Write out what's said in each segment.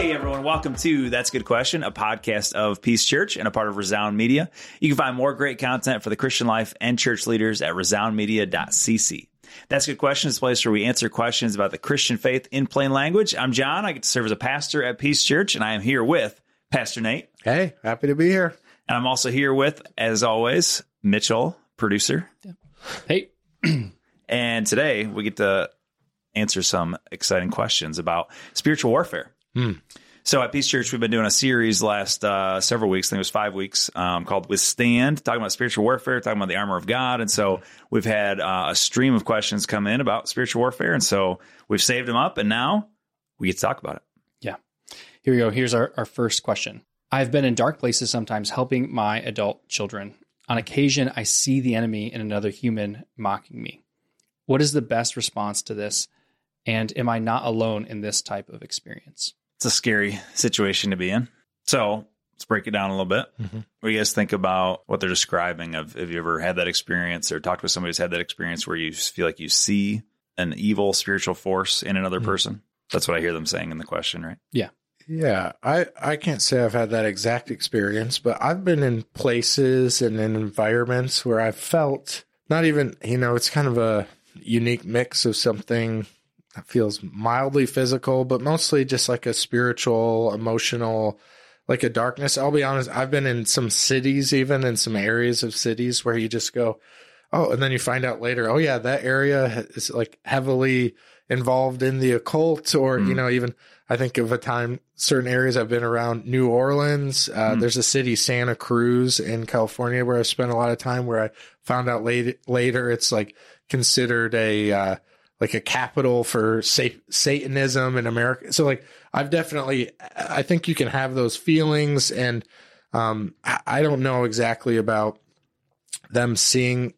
Hey, everyone. Welcome to That's a Good Question, a podcast of Peace Church and a part of Resound Media. You can find more great content for the Christian life and church leaders at resoundmedia.cc. That's a Good Question is a place where we answer questions about the Christian faith in plain language. I'm John. I get to serve as a pastor at Peace Church, and I am here with Pastor Nate. Hey, happy to be here. And I'm also here with, as always, Mitchell, producer. Hey. And today we get to answer some exciting questions about spiritual warfare. So at Peace Church, we've been doing a series last several weeks, I think it was 5 weeks, called Withstand, talking about spiritual warfare, talking about the armor of God. And so we've had a stream of questions come in about spiritual warfare. And so we've saved them up, and now we get to talk about it. Yeah. Here we go. Here's our first question. I've been in dark places sometimes helping my adult children. On occasion, I see the enemy in another human mocking me. What is the best response to this? And am I not alone in this type of experience? It's a scary situation to be in. So let's break it down a little bit. What do you guys think about what they're describing? Have you ever had that experience or talked with somebody who's had that experience where you feel like you see an evil spiritual force in another person? That's what I hear them saying in the question, right? Yeah. Yeah, I can't say I've had that exact experience, but I've been in places and in environments where I've felt not even, it's kind of a unique mix of something that feels mildly physical, but mostly just like a spiritual, emotional, like a darkness. I'll be honest, I've been in some cities, even in some areas of cities where you just go, oh, and then you find out later, oh yeah, that area is like heavily involved in the occult, or, even I think of a time, certain areas I've been around New Orleans. There's a city, Santa Cruz in California, where I spent a lot of time, where I found out later it's like considered a capital for Satanism in America. So like I think you can have those feelings, and I don't know exactly about them seeing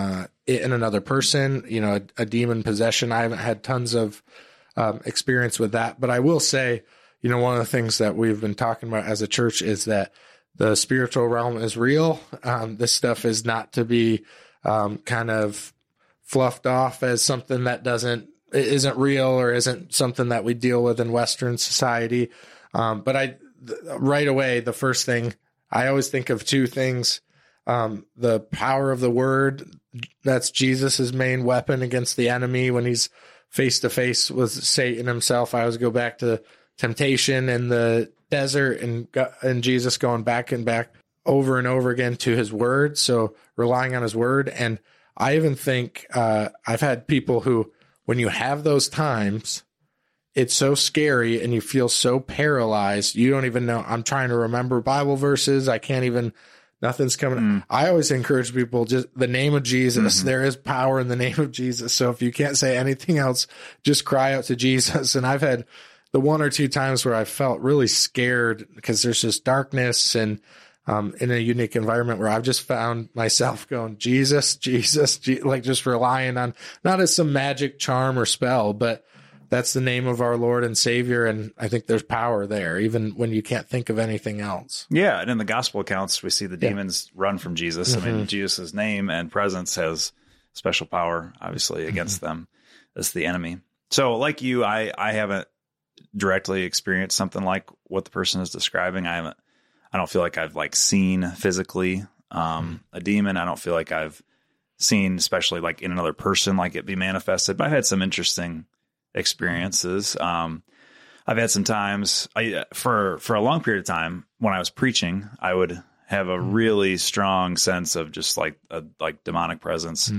it in another person, a demon possession. I haven't had tons of experience with that, but I will say, one of the things that we've been talking about as a church is that the spiritual realm is real. This stuff is not to be kind of fluffed off as something that isn't real or isn't something that we deal with in Western society. But right away, the first thing I always think of two things: the power of the word. That's Jesus's main weapon against the enemy when he's face to face with Satan himself. I always go back to temptation in the desert and Jesus going back and back over and over again to his word. So relying on his word. And I even think I've had people who, when you have those times, it's so scary and you feel so paralyzed. You don't even know. I'm trying to remember Bible verses. I can't even, nothing's coming. I always encourage people, just the name of Jesus. There is power in the name of Jesus. So if you can't say anything else, just cry out to Jesus. And I've had the one or two times where I felt really scared because there's just darkness and in a unique environment where I've just found myself going, Jesus, like just relying on, not as some magic charm or spell, but that's the name of our Lord and Savior. And I think there's power there, even when you can't think of anything else. Yeah. And in the gospel accounts, we see the demons run from Jesus. I mean, Jesus' name and presence has special power, obviously, against them as the enemy. So like you, I haven't directly experienced something like what the person is describing. I don't feel like I've seen physically a demon. I don't feel like I've seen, especially like in another person, like it be manifested. But I've had some interesting experiences. I've had some times for a long period of time when I was preaching, I would have a really strong sense of just like demonic presence.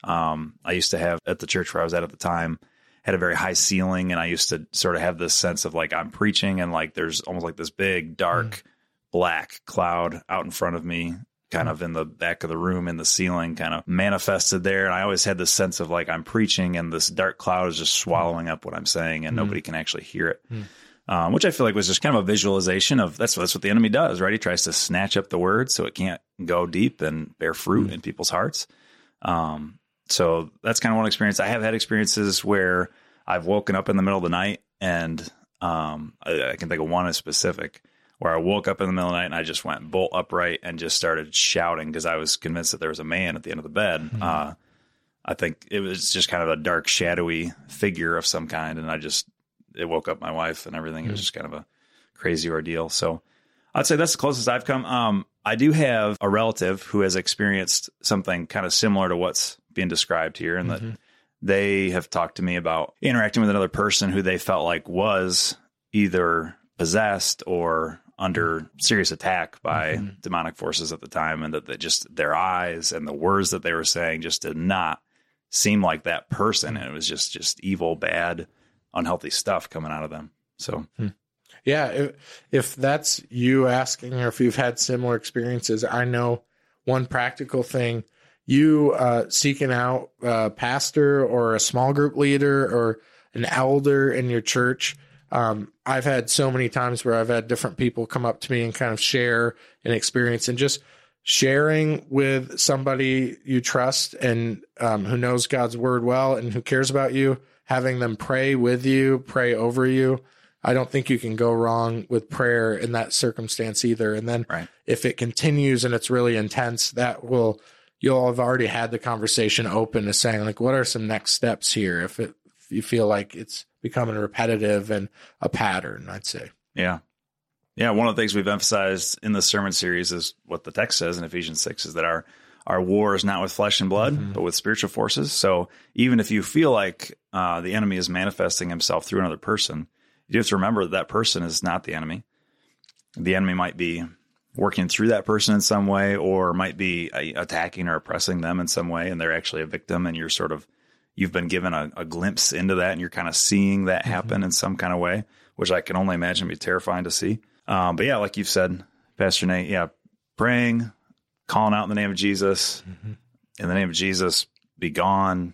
I used to have at the church where I was at the time, had a very high ceiling, and I used to sort of have this sense of like I'm preaching and like there's almost like this big dark black cloud out in front of me, kind of in the back of the room in the ceiling, kind of manifested there. And I always had this sense of like I'm preaching and this dark cloud is just swallowing up what I'm saying and nobody can actually hear it. Which I feel like was just kind of a visualization of that's what the enemy does, right? He tries to snatch up the word so it can't go deep and bear fruit in people's hearts. So that's kind of one experience. I have had experiences where I've woken up in the middle of the night, and I can think of one as specific where I woke up in the middle of the night and I just went bolt upright and just started shouting because I was convinced that there was a man at the end of the bed. I think it was just kind of a dark, shadowy figure of some kind, and it woke up my wife and everything. It was just kind of a crazy ordeal. So I'd say that's the closest I've come. I do have a relative who has experienced something kind of similar to what's being described here, and that they have talked to me about interacting with another person who they felt like was either possessed or under serious attack by demonic forces at the time, and that just their eyes and the words that they were saying just did not seem like that person. And it was just evil, bad, unhealthy stuff coming out of them. So, yeah, if that's you asking, or if you've had similar experiences, I know one practical thing, you seeking out a pastor or a small group leader or an elder in your church. I've had so many times where I've had different people come up to me and kind of share an experience, and just sharing with somebody you trust and who knows God's word well and who cares about you, having them pray with you, pray over you. I don't think you can go wrong with prayer in that circumstance either. And then if it continues and it's really intense, you'll have already had the conversation open to saying, like, what are some next steps here? If you feel like it's becoming repetitive and a pattern, I'd say. Yeah. Yeah. One of the things we've emphasized in this sermon series is what the text says in Ephesians 6 is that our war is not with flesh and blood, but with spiritual forces. So even if you feel like the enemy is manifesting himself through another person, you have to remember that person is not the enemy. The enemy might be working through that person in some way, or might be attacking or oppressing them in some way, and they're actually a victim, and you've been given a glimpse into that, and you're kind of seeing that happen in some kind of way, which I can only imagine be terrifying to see. But yeah, like you've said, Pastor Nate, praying, calling out in the name of Jesus, in the name of Jesus, be gone.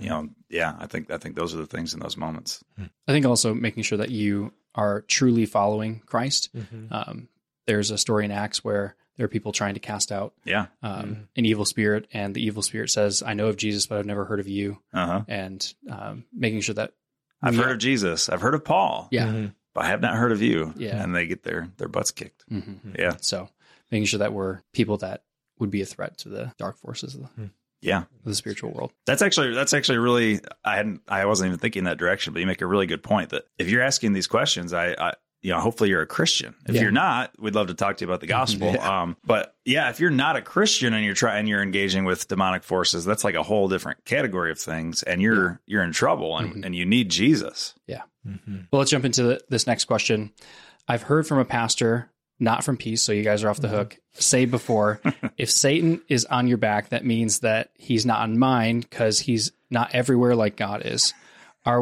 I think those are the things in those moments. I think also making sure that you are truly following Christ. There's a story in Acts where there are people trying to cast out an evil spirit, and the evil spirit says, I know of Jesus, but I've never heard of you. And making sure that I've heard of Jesus. I've heard of Paul. Yeah. But I have not heard of you. Yeah. And they get their butts kicked. Yeah. So making sure that we're people that would be a threat to the dark forces of the spiritual world. That's actually really, I wasn't even thinking that direction, but you make a really good point that if you're asking these questions, hopefully you're a Christian. If you're not, we'd love to talk to you about the gospel. But if you're not a Christian and you're engaging with demonic forces, that's like a whole different category of things, and you're in trouble, and you need Jesus. Yeah. Well, let's jump into this next question. I've heard from a pastor, not from Peace, so you guys are off the hook, say before, if Satan is on your back, that means that he's not on mine, because he's not everywhere like God is. Are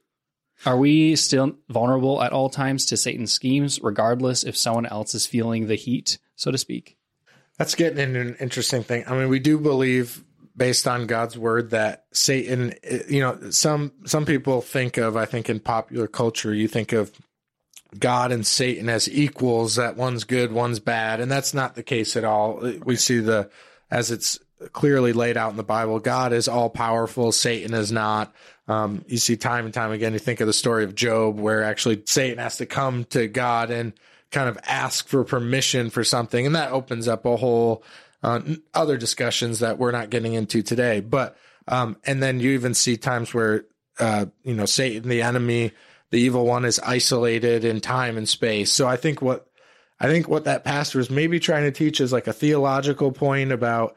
we still vulnerable at all times to Satan's schemes, regardless if someone else is feeling the heat, so to speak? That's getting into an interesting thing. I mean, we do believe, based on God's word, that Satan, some people think of, I think in popular culture, you think of God and Satan as equals, that one's good, one's bad. And that's not the case at all. We see as it's clearly laid out in the Bible, God is all powerful. Satan is not. You see time and time again, you think of the story of Job, where actually Satan has to come to God and kind of ask for permission for something. And that opens up a whole other discussions that we're not getting into today. But, and then you even see times where, Satan, the enemy, the evil one, is isolated in time and space. So I think what that pastor is maybe trying to teach is like a theological point about,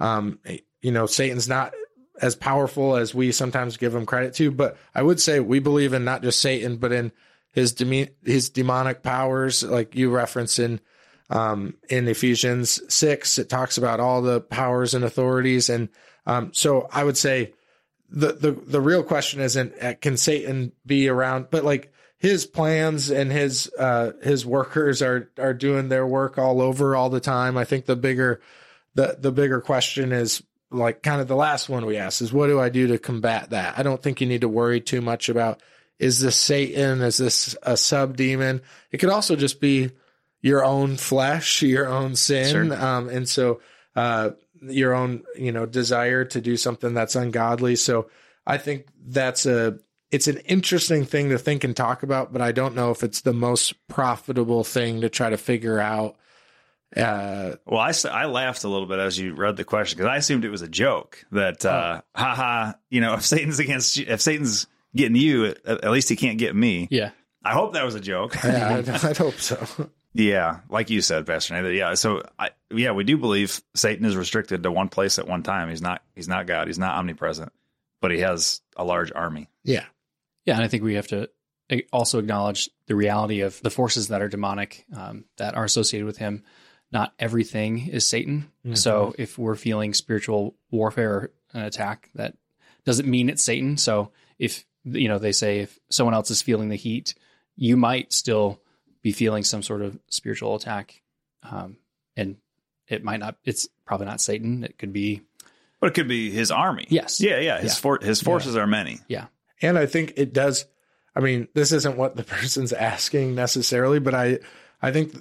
Satan's not as powerful as we sometimes give him credit to. But I would say we believe in not just Satan, but in his demonic powers, like you reference in Ephesians 6. It talks about all the powers and authorities. And so I would say the real question isn't, can Satan be around? But like his plans and his workers are doing their work all over all the time. I think the bigger question is, like, kind of the last one we asked, is what do I do to combat that? I don't think you need to worry too much about, is this Satan? Is this a sub-demon? It could also just be your own flesh, your own sin. Sure. And so your own, desire to do something that's ungodly. So I think it's an interesting thing to think and talk about, but I don't know if it's the most profitable thing to try to figure out. Well, I laughed a little bit as you read the question, because I assumed it was a joke that, if Satan's getting you, at least he can't get me. Yeah. I hope that was a joke. Yeah, I'd hope so. Yeah, like you said, Pastor Nathan. Yeah, so we do believe Satan is restricted to one place at one time. He's not God. He's not omnipresent, but he has a large army. Yeah. Yeah, and I think we have to also acknowledge the reality of the forces that are demonic, that are associated with him. Not everything is Satan. Mm-hmm. So if we're feeling spiritual warfare or an attack, that doesn't mean it's Satan. So if, they say if someone else is feeling the heat, you might still be feeling some sort of spiritual attack. And it might not, it's probably not Satan. It could be. But it could be his army. Yes. Yeah. His forces are many. Yeah. And I think it does. I mean, this isn't what the person's asking necessarily, but I think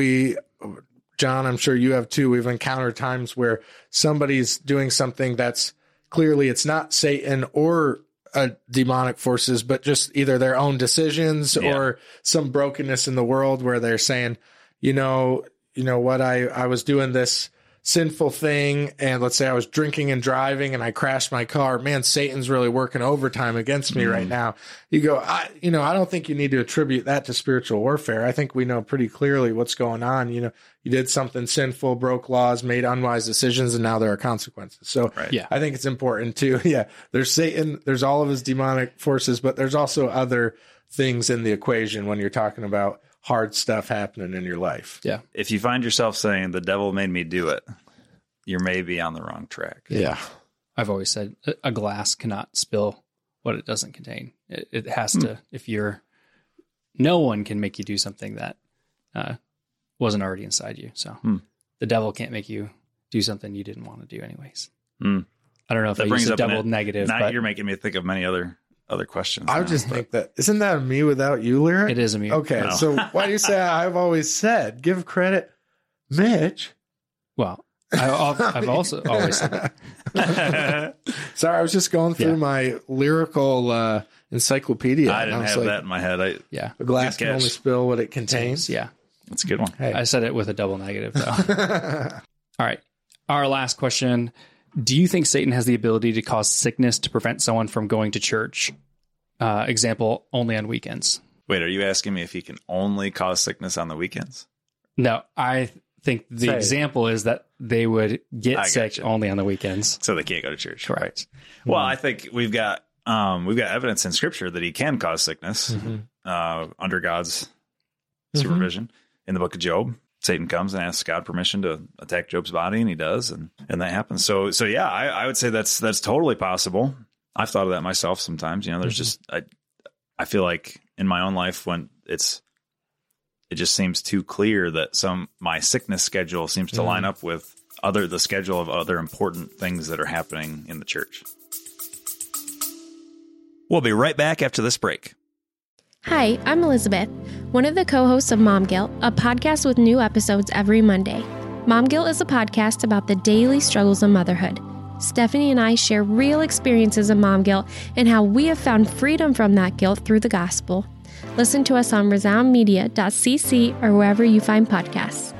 John, I'm sure you have too. We've encountered times where somebody's doing something that's clearly it's not Satan or demonic forces, but just either their own decisions or some brokenness in the world where they're saying, you know what, I was doing this sinful thing, and let's say I was drinking and driving and I crashed my car. Man, Satan's really working overtime against me right now. You go, I don't think you need to attribute that to spiritual warfare. I think we know pretty clearly what's going on. You did something sinful, broke laws, made unwise decisions, and now there are consequences. So I think it's important to, there's Satan, there's all of his demonic forces, but there's also other things in the equation when you're talking about hard stuff happening in your life. Yeah. If you find yourself saying the devil made me do it, you're maybe on the wrong track. Yeah. I've always said a glass cannot spill what it doesn't contain. It has to, no one can make you do something that wasn't already inside you. So the devil can't make you do something you didn't want to do anyways. I don't know if that I use a double negative. Now you're making me think of many other questions. I would just think that, isn't that a me without you lyric? It is a me. Okay, no. So why do you say I've always said, give credit, Mitch? Well, I've also always said that. Sorry, I was just going through my lyrical encyclopedia. I didn't have that in my head. A glass can only spill what it contains. Yeah. That's a good one. Hey. I said it with a double negative, though. All right. Our last question. Do you think Satan has the ability to cause sickness to prevent someone from going to church? Example, only on weekends. Wait, are you asking me if he can only cause sickness on the weekends? No, I think the example is that they would get sick only on the weekends. So they can't go to church. Correct. Well, I think we've got evidence in Scripture that he can cause sickness under God's supervision. In the book of Job, Satan comes and asks God permission to attack Job's body, and he does, and that happens. So yeah, I would say that's totally possible. I've thought of that myself sometimes. There's just I feel like in my own life when it just seems too clear that my sickness schedule seems to line up with the schedule of other important things that are happening in the church. We'll be right back after this break. Hi, I'm Elizabeth, one of the co-hosts of Mom Guilt, a podcast with new episodes every Monday. Mom Guilt is a podcast about the daily struggles of motherhood. Stephanie and I share real experiences of mom guilt and how we have found freedom from that guilt through the gospel. Listen to us on resoundmedia.cc or wherever you find podcasts.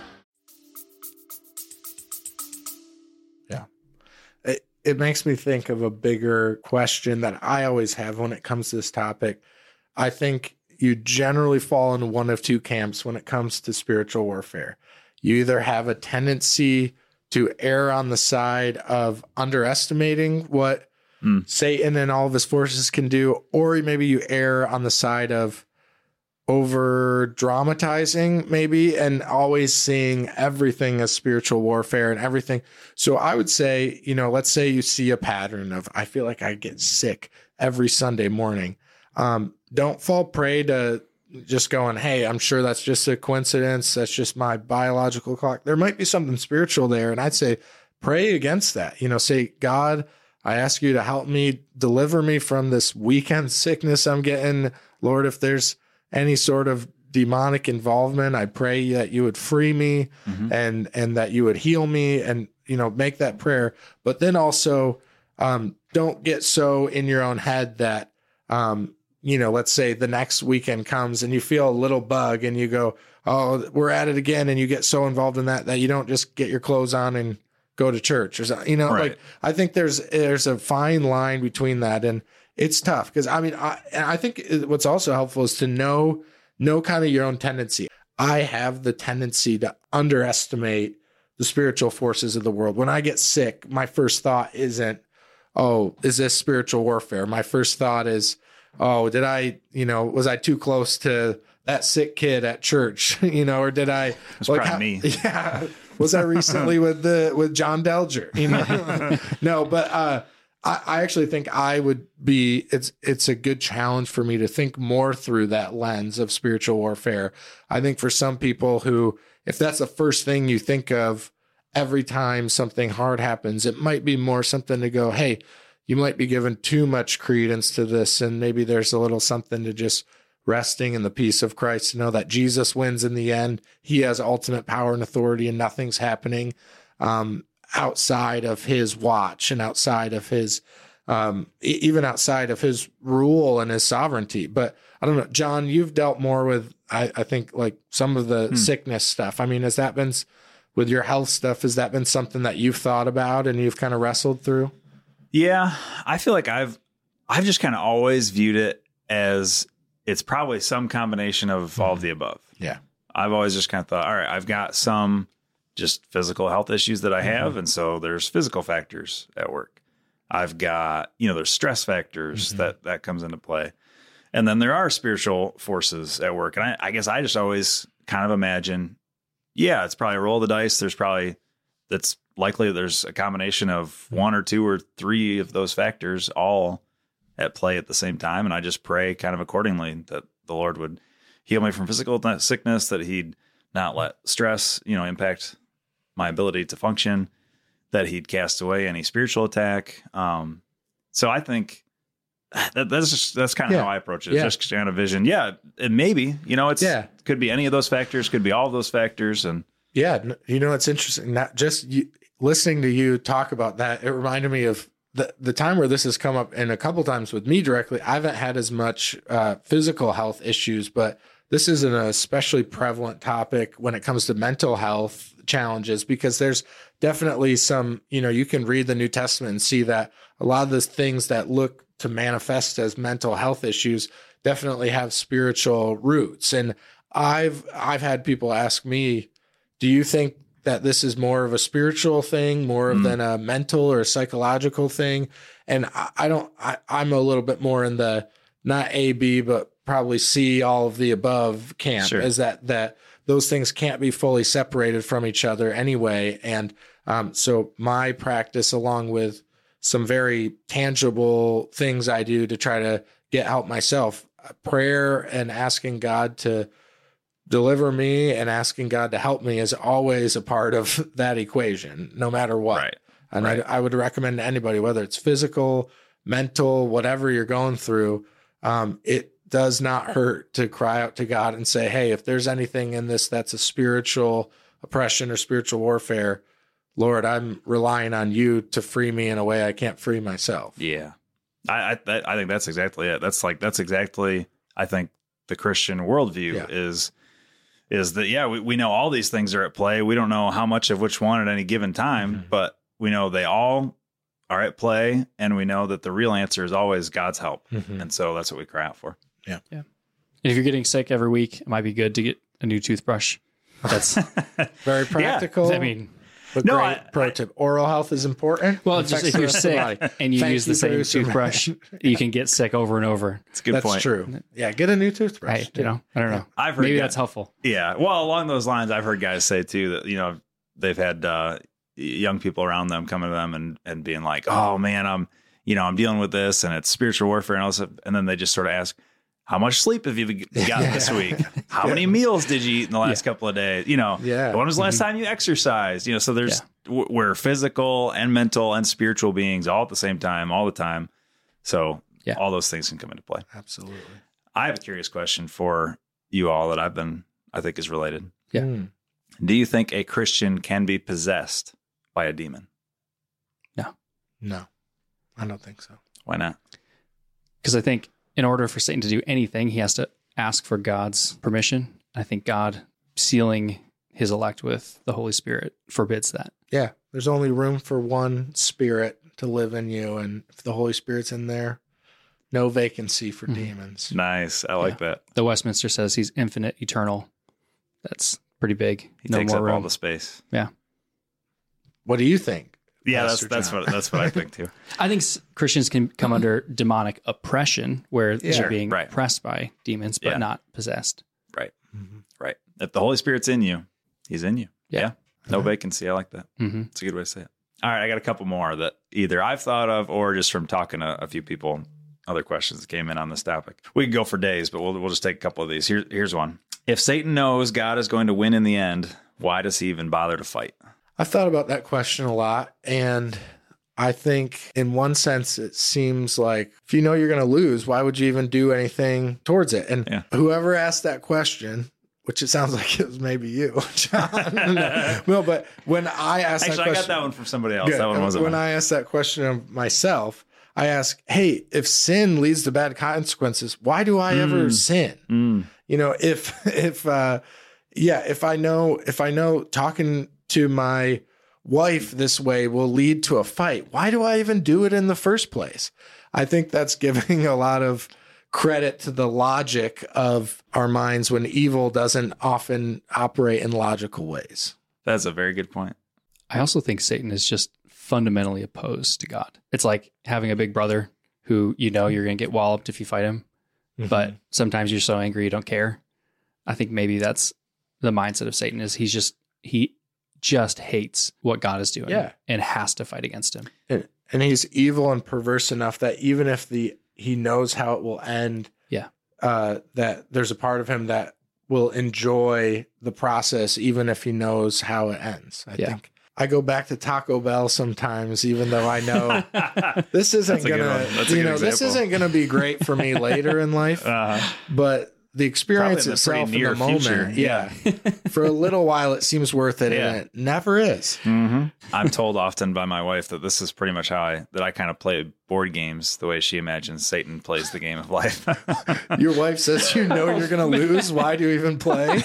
Yeah. It makes me think of a bigger question that I always have when it comes to this topic. I think you generally fall into one of two camps when it comes to spiritual warfare. You either have a tendency to err on the side of underestimating what Satan and all of his forces can do, or maybe you err on the side of over dramatizing maybe and always seeing everything as spiritual warfare and everything. So I would say, let's say you see a pattern of, I feel like I get sick every Sunday morning. Don't fall prey to just going, hey, I'm sure that's just a coincidence. That's just my biological clock. There might be something spiritual there. And I'd say, pray against that. Say, God, I ask you to help me, deliver me from this weekend sickness I'm getting. Lord, if there's any sort of demonic involvement, I pray that you would free me and that you would heal me and, make that prayer. But then also, don't get so in your own head that, let's say the next weekend comes and you feel a little bug and you go, oh, we're at it again. And you get so involved in that you don't just get your clothes on and go to church or something, Right. I think there's a fine line between that. And it's tough because I think what's also helpful is to know kind of your own tendency. I have the tendency to underestimate the spiritual forces of the world. When I get sick, my first thought isn't, oh, is this spiritual warfare? My first thought is, oh, was I too close to that sick kid at church? Or did I? It's probably me. Yeah. Was I recently with John Delger? No, but I actually think it's a good challenge for me to think more through that lens of spiritual warfare. I think for some people who, if that's the first thing you think of every time something hard happens, it might be more something to go, hey, you might be giving too much credence to this. And maybe there's a little something to just resting in the peace of Christ to know that Jesus wins in the end. He has ultimate power and authority and nothing's happening outside of his watch and outside of his, even outside of his rule and his sovereignty. But I don't know, John, you've dealt more with, I think, like some of the sickness stuff. I mean, has that been, with your health stuff, has that been something that you've thought about and you've kind of wrestled through? Yeah, I feel like I've just kind of always viewed it as it's probably some combination of all of the above. Yeah. I've always just kind of thought, all right, I've got some just physical health issues that I have. And so there's physical factors at work. I've got, there's stress factors that comes into play. And then there are spiritual forces at work. And I guess I just always kind of imagine, yeah, it's probably a roll of the dice. That's likely there's a combination of one or two or three of those factors all at play at the same time. And I just pray kind of accordingly that the Lord would heal me from physical sickness, that he'd not let stress, impact my ability to function, that he'd cast away any spiritual attack. So I think that's kind of how I approach it. Just kind of vision. Yeah. And maybe, could be any of those factors, could be all of those factors. And it's interesting. Not just listening to you talk about that. It reminded me of the time where this has come up, and a couple times with me directly. I haven't had as much physical health issues, but this is an especially prevalent topic when it comes to mental health challenges, because there's definitely some, you can read the New Testament and see that a lot of the things that look to manifest as mental health issues definitely have spiritual roots. And I've had people ask me, do you think that this is more of a spiritual thing, more than a mental or psychological thing? And I'm a little bit more in the not A, B, but probably C, all of the above camp. Sure. Is that those things can't be fully separated from each other anyway. And so my practice, along with some very tangible things I do to try to get help myself, prayer and asking God to deliver me and asking God to help me is always a part of that equation, no matter what. Right. And I would recommend to anybody, whether it's physical, mental, whatever you're going through, it does not hurt to cry out to God and say, hey, if there's anything in this that's a spiritual oppression or spiritual warfare, Lord, I'm relying on you to free me in a way I can't free myself. Yeah. I think that's exactly it. That's exactly, I think, the Christian worldview is that, we know all these things are at play. We don't know how much of which one at any given time, but we know they all are at play, and we know that the real answer is always God's help. And so that's what we cry out for. Yeah. And if you're getting sick every week, it might be good to get a new toothbrush. That's very practical. I mean, but great pro tip. Oral health is important. Well, just if you're sick and you use the same toothbrush, you can get sick over and over. It's a good point. That's true. Yeah, get a new toothbrush. I don't know. I've heard maybe that's helpful. Yeah. Well, along those lines, I've heard guys say too that they've had young people around them coming to them and being like, "Oh man, I'm dealing with this, and it's spiritual warfare and all this," and then they just sort of ask, how much sleep have you gotten this week? How many meals did you eat in the last couple of days? When was the last time you exercised? So there's, we're physical and mental and spiritual beings all at the same time, all the time. So all those things can come into play. Absolutely. I have a curious question for you all that I think is related. Yeah. Do you think a Christian can be possessed by a demon? No, I don't think so. Why not? Because I think in order for Satan to do anything, he has to ask for God's permission. I think God sealing his elect with the Holy Spirit forbids that. Yeah, there's only room for one spirit to live in you. And if the Holy Spirit's in there, No vacancy for demons. Nice. I like that. The Westminster says he's infinite, eternal. That's pretty big. He takes more up room. all the space. Yeah. What do you think? Yeah, Pastor that's John? what I think too. I think Christians can come under demonic oppression where Yeah. they're being Right. oppressed by demons, but Yeah. not possessed. Right. Mhm. Right. If the Holy Spirit's in you, he's in you. Yeah. No vacancy. I like that. Mm-hmm. It's a good way to say it. All right. I got a couple more that either I've thought of or just from talking to a few people, other questions that came in on this topic. We could go for days, but we'll just take a couple of these. Here's one. If Satan knows God is going to win in the end, why does he even bother to fight? I've thought about that question a lot, and I think in one sense it seems like if you know you're going to lose, why would you even do anything towards it? And Yeah. whoever asked that question, which it sounds like it was maybe you, John. No, but when I asked Actually, that I question, got that one from somebody else. Good. That one wasn't When mine. I asked that question of myself, I ask, hey, if sin leads to bad consequences, why do I ever sin? You know, if I know talking to my wife this way will lead to a fight, why do I even do it in the first place? I think that's giving a lot of credit to the logic of our minds when evil doesn't often operate in logical ways. That's a very good point. I also think Satan is just fundamentally opposed to God. It's like having a big brother who you know you're going to get walloped if you fight him, but sometimes you're so angry you don't care. I think maybe that's the mindset of Satan is he just hates what God is doing and has to fight against him. And he's evil and perverse enough that even if he knows how it will end, that there's a part of him that will enjoy the process, even if he knows how it ends. I think I go back to Taco Bell sometimes, even though I know this isn't this isn't gonna be great for me later in life. But the experience Probably itself in the near moment, future. for a little while it seems worth it, and it never is. I'm told often by my wife that this is pretty much how I kind of play board games the way she imagines Satan plays the game of life. Your wife says you know you're going to lose. Why do you even play?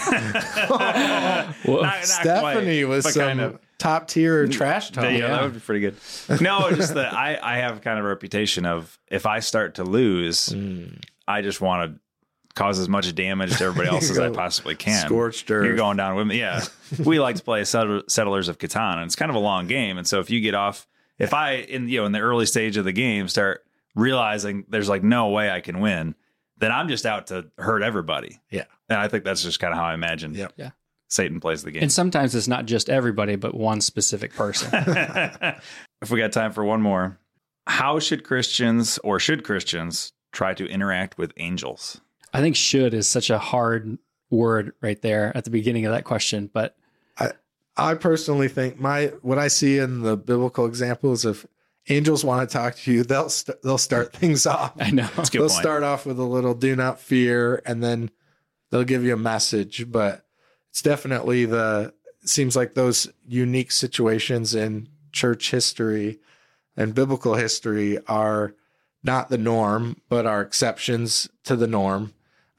Not Stephanie quite, was but some kind of. top tier trash talk. Yeah, that would be pretty good. No, just that I have kind of a reputation of if I start to lose, I just want to cause as much damage to everybody else as I possibly can. Scorched earth. You're going down with me. Yeah. We like to play Settlers of Catan, and it's kind of a long game. And so if you get off, if I, in the early stage of the game, start realizing there's like no way I can win, then I'm just out to hurt everybody. Yeah. And I think that's just kind of how I imagine Satan plays the game. And sometimes it's not just everybody, but one specific person. If we got time for one more, how should Christians try to interact with angels? I think should is such a hard word right there at the beginning of that question, but I personally think what I see in the biblical examples of angels want to talk to you, they'll start things off. I know. That's a good They'll point. start off with a little do not fear, and then they'll give you a message. But it's definitely seems like those unique situations in church history and biblical history are not the norm, but are exceptions to the norm.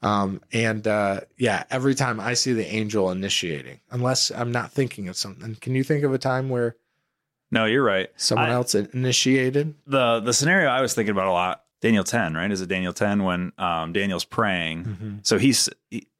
Every time I see the angel initiating, unless I'm not thinking of something. Can you think of a time where No, you're right. someone else initiated? The scenario I was thinking about a lot, Daniel 10, right? Is it Daniel 10 when Daniel's praying? So he's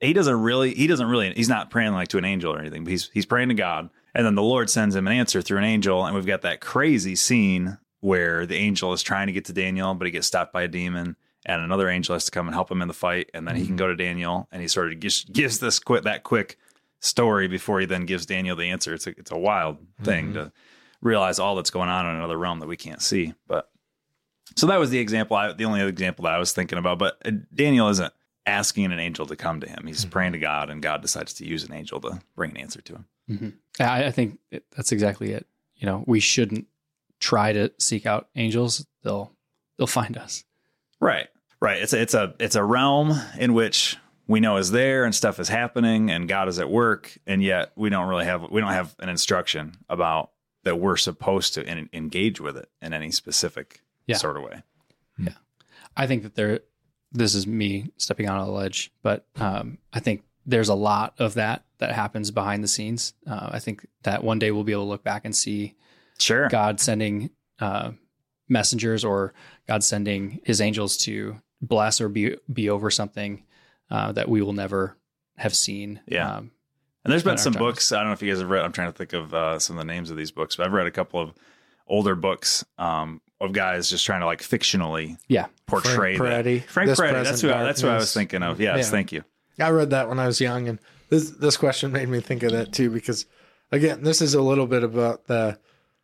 not praying like to an angel or anything, but he's praying to God. And then the Lord sends him an answer through an angel. And we've got that crazy scene where the angel is trying to get to Daniel, but he gets stopped by a demon. And another angel has to come and help him in the fight. And then he can go to Daniel, and he sort of gives that quick story before he then gives Daniel the answer. It's a wild thing to realize all that's going on in another realm that we can't see. But so that was the example. The only other example that I was thinking about. But Daniel isn't asking an angel to come to him. He's praying to God, and God decides to use an angel to bring an answer to him. Mm-hmm. I think that's exactly it. We shouldn't try to seek out angels. They'll find us. Right. It's a realm in which we know is there and stuff is happening and God is at work, and yet we don't have an instruction about that we're supposed to engage with it in any specific sort of way. Yeah, I think that this is me stepping on a ledge, but I think there's a lot of that happens behind the scenes. I think that one day we'll be able to look back and see Sure. God sending messengers or God sending his angels to bless or be over something that we will never have seen. Yeah. And there's been some books. I don't know if you guys have read. I'm trying to think of some of the names of these books, but I've read a couple of older books of guys just trying to like fictionally portray Frank Peretti. Frank Peretti. That's what I was thinking of. Yes, thank you. I read that when I was young, and this question made me think of that too, because again, this is a little bit about the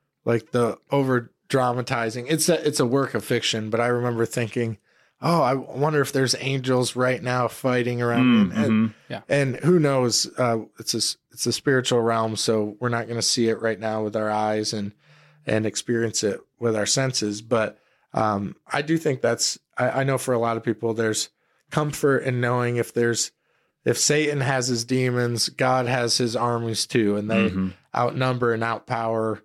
over dramatizing. It's a work of fiction, but I remember thinking, oh, I wonder if there's angels right now fighting around. And who knows? It's a spiritual realm, so we're not going to see it right now with our eyes and experience it with our senses. But I do think I know for a lot of people, there's comfort in knowing if Satan has his demons, God has his armies too, and they outnumber and outpower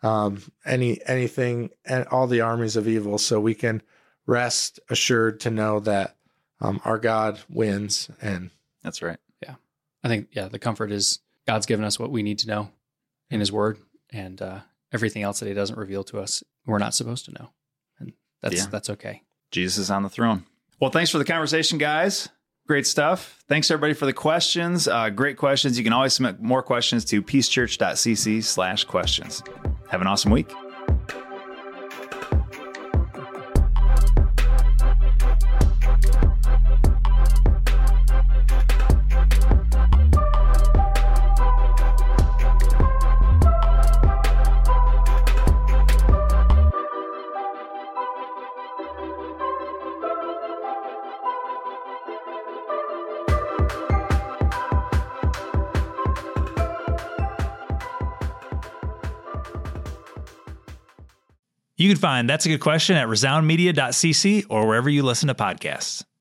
anything and all the armies of evil. So we can rest assured to know that our God wins. And that's right. Yeah. I think, the comfort is God's given us what we need to know in his word, and everything else that he doesn't reveal to us, we're not supposed to know. And that's okay. Jesus is on the throne. Well, thanks for the conversation, guys. Great stuff. Thanks everybody for the questions. Great questions. You can always submit more questions to peacechurch.cc/questions. Have an awesome week. You can find That's a Good Question at resoundmedia.cc or wherever you listen to podcasts.